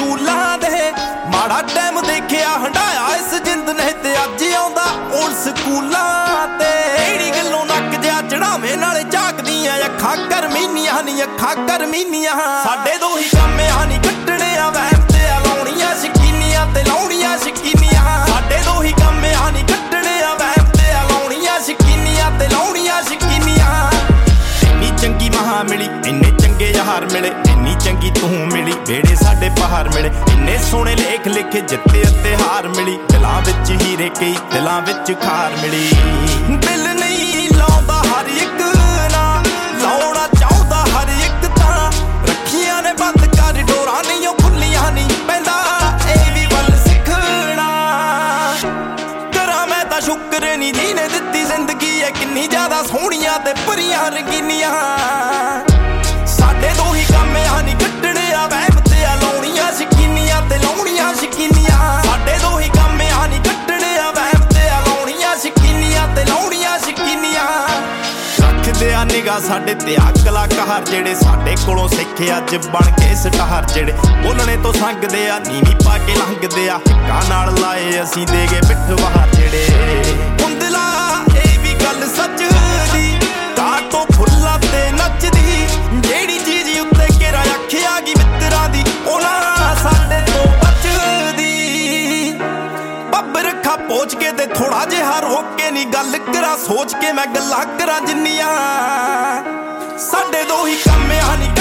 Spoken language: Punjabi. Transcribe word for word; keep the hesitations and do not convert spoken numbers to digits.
ਸਕੂਲਾਂ ਦੇ ਮਾੜਾ ਟਾਈਮ ਦੇਖਿਆ ਹੰਡਾਇਆ ਇਸ ਜਿੰਦ ਨੇ ਤੇ ਅੱਜ ਆਉਂਦਾ ਹੁਣ ਸਕੂਲਾਂ ਤੇ ਕਿਹੜੀ ਗੱਲੋਂ ਨੱਕ ਜਿਹਾ ਚੜਾਵੇਂ ਨਾਲੇ ਝਾਕਦੀਆਂ ਅੱਖਾਂ ਕਰਮੀਨੀਆਂ ਨੀ ਅੱਖਾਂ ਕਰਮੀਨੀਆਂ ਸਾਡੇ ਦੋ ਹੀ ਕੰਮ ਆ ਨੀ ਕੱਟਣੇ ਆ ਵਹਿਮ ਤੇ ਲਾਉਣੀਆਂ ਸ਼ਕੀਨੀਆਂ ਤੇ ਲਾਉਣੀਆਂ ਸ਼ਕੀਨੀਆਂ ਸਾਡੇ ਦੋ ਹੀ ਕੰਮ ਆ ਨੀ ਕੱਟਣੇ ਆ ਵਹਿਮ ਤੇ ਲਾਉਣੀਆਂ ਸ਼ਕੀਨੀਆਂ ਤੇ ਲਾਉਣੀਆਂ ਸ਼ਕੀਨੀਆਂ ਇੰਨੀ ਚੰਗੀ ਮਹਾ ਮਿਲੀ ਇੰਨੇ ਚੰਗੇ ਯਾਰ ਮਿਲੇ ਇੰਨੀ ਚੰਗੀ ਤੂੰ ਮਿਲੀ ਵੇੜੇ ਸਾਡੇ ਪਹਾੜ ਮਿਲੇ ਇੰਨੇ ਸੋਹਣੇ ਲੇਖ ਲਿਖੇ ਜਿੱਤੇ ਅਤੇ ਹਾਰ ਮਿਲੀ ਦਿਲਾਂ ਵਿੱਚ ਹੀਰੇ ਕਈ ਦਿਲਾਂ ਵਿੱਚ ਖਾਰ ਮਿਲੀ ਦਿਲ ਨਹੀਂ ਲਾਉਂਦਾ ਹਰ ਇੱਕ ਨਾ ਲਾਉਣਾ ਚਾਹੁੰਦਾ ਹਰ ਇੱਕ ਤਾਂ ਰੱਖੀਆਂ ਨੇ ਬੰਦ ਕਰ ਡੋਰਾਂ ਨਹੀਂ ਉਹ ਖੁੱਲੀਆਂ ਨਹੀਂ ਪੈਂਦਾ ਇਹ ਵੀ ਵੱਲ ਸਿੱਖਣਾ ਕਰਾਂ ਮੈਂ ਤਾਂ ਸ਼ੁਕਰ ਨੀ ਜਿਹਨੇ ਦਿੱਤੀ ਜ਼ਿੰਦਗੀ ਹੈ ਕਿੰਨੀ ਜ਼ਿਆਦਾ ਸੋਹਣੀਆਂ ਤੇ ਭਰੀਆਂ ਰੰਗੀਨੀਆਂ ਸਾਡੇ ਦੋ ਹੀ ਕੰਮ ਆ ਨੀ ਕੱਟਣੇ ਆ ਵਹਿਮ ਤੇ ਲਾਉਣੀਆਂ ਸ਼ਕੀਨੀਆਂ ਤੇ ਲਾਉਣੀਆਂ ਸ਼ਕੀਨੀਆਂ ਸਾਡੇ ਦੋ ਹੀ ਕੰਮ ਆ ਨੀ ਕੱਟਣੇ ਆ ਵਹਿਮ ਤੇ ਲਾਉਣੀਆਂ ਸ਼ਕੀਨੀਆਂ ਤੇ ਲਾਉਣੀਆਂ ਸ਼ਕੀਨੀਆਂ ਰੱਖਦੇ ਆ ਨਿਗਾਹ ਸਾਡੇ ਤੇ ਆ ਕਲਾਕਾਰ ਜਿਹੜੇ ਸਾਡੇ ਕੋਲੋਂ ਸਿੱਖੇ ਅੱਜ ਬਣ ਕੇ ਸਟਾਰ ਜਿਹੜੇ ਬੋਲਣੇ ਤੋਂ ਸੰਗਦੇ ਆ ਨੀਵੀਂ ਪਾ ਕੇ ਲੰਘਦੇ ਆ ਹਿੱਕਾਂ ਨਾਲ ਲਾਏ ਅਸੀਂ ਦੇ ਗਏ ਪਿੱਠ ਬਾਹਰ ਜਿਹੜੇ ਹੁੰਦਲਾ ਇਹ ਵੀ ਗੱਲ ਸੱਚ ਦੀ ਕਾਟੋਂ ਫੁੱਲਾਂ ਤੇ ਨੱਚਦੀ ਜਿਹੜੀ ਚੀਜ਼ ਉੱਤੇ ਘੇਰਾ ਅੱਖਿਆ ਗਈ ਮਿੱਤਰਾਂ ਦੀ ਉਹਨਾਂ ਸਾਡੇ ਤੋਂ ਬਚਦੀ ਬੱਬ ਰੱਖਾ ਪਹੁੰਚ ਕੇ ਤੇ ਥੋੜਾ ਜਿਹਾ ਰੋਕ ਕੇ ਨੀ ਗੱਲ ਕਰਾਂ ਸੋਚ ਕੇ ਮੈਂ ਗੱਲਾਂ ਕਰਾਂ ਜਿੰਨੀਆਂ ਸਾਡੇ ਦੋ ਹੀ ਕੰਮ ਆ ਨੀ